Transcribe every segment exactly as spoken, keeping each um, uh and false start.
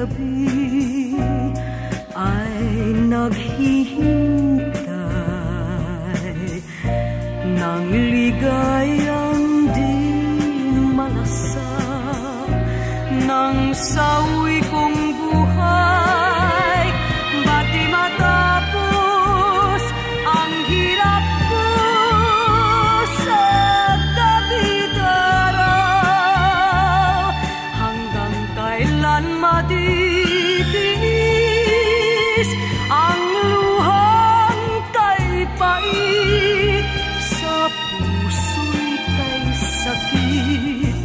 gabi ay naghihintay ng ligayang di malasak ng sawi kong buhay. Ba't di matapos ang hirap ko sa tabi araw? Hanggang kailan matitiis ang luhang kay pait, sa puso'y kay sakit?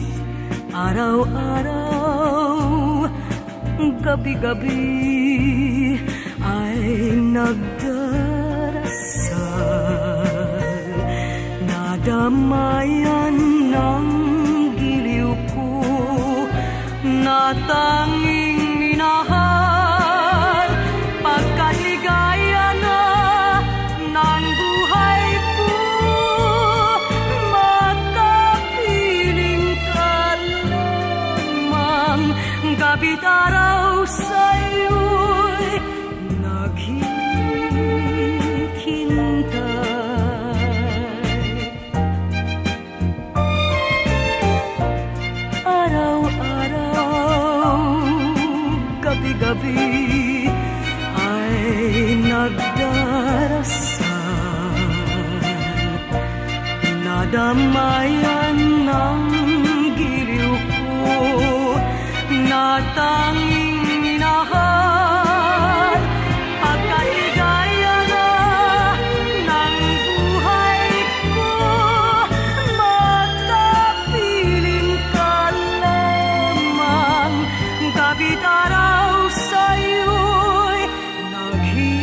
Araw-araw, gabi-gabi ay nagdarasal, nadamayan ng giliw ko na tanging minahal. Pagkaligaya na ng buhay ko, makapiling ka lamang. Gabi't araw sa'yo'y naghihintay. Araw-araw, gabi-gabi ay nagdarasal, nadamayan ng giliw ko na tanging minahal. Pagkaligaya na ng buhay ko, makapiling ka lamang. Gabi't araw sa'yo'y naghihintay.